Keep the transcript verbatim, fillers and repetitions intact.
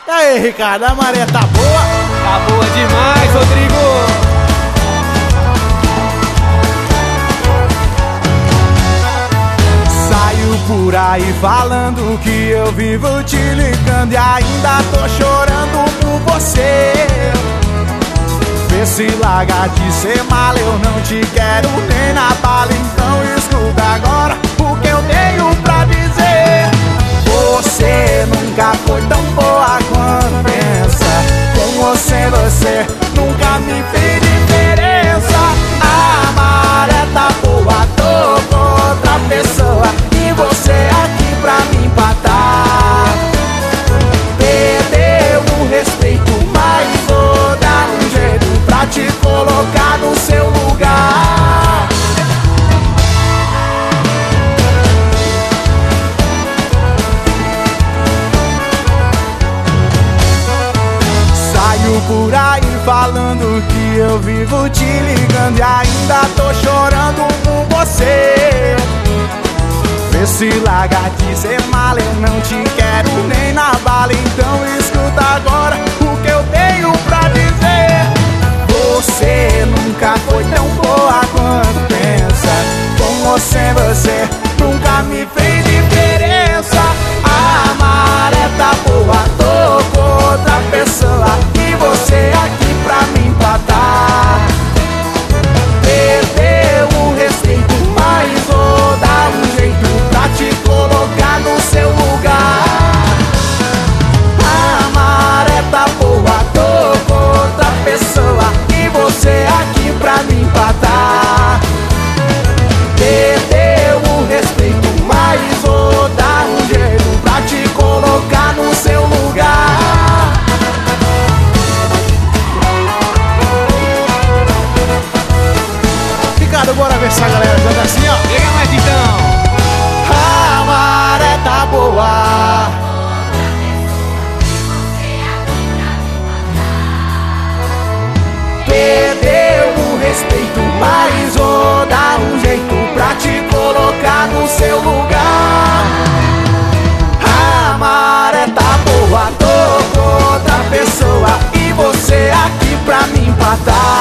E aí, Ricardo, a maré tá boa? Tá boa demais, Rodrigo! Saio por aí falando que eu vivo te ligando e ainda tô chorando por você. Vê se larga de ser mala, eu não te quero nem na bala. Então escuta agora o que eu tenho pra dizer. Você nunca foi tão boa quanto pensa. Com você, você nunca me fez diferença. A maré tá boa, tô com outra pessoa e você aqui pra me empatar. Perdeu o respeito, mas vou dar um jeito pra te colocar no seu lugar. Saio por aí falando que eu vivo te ligando e ainda tô chorando por você. Vê se larga de ser mala, eu não te quero nem na bala. Então escuta agora o que eu tenho pra dizer. Você nunca foi tão boa quanto pensa. Com você, você nunca me fez diferença. A maré tá boa, tô com outra pessoa e você aqui pra me empatar. Perdeu o respeito, mas vou dar um jeito pra te colocar no seu lugar. A maré tá boa, tô com outra pessoa e você aqui pra me empatar. Perdeu o respeito, mas vou dar um jeito pra te colocar no seu lugar. Ricardo, bora ver se a galera joga assim, ó. Chega mais então! A maré tá boa. Perdeu o respeito, mas vou dar um jeito pra te colocar no seu lugar. A maré tá boa, tô com outra pessoa e você aqui pra me empatar.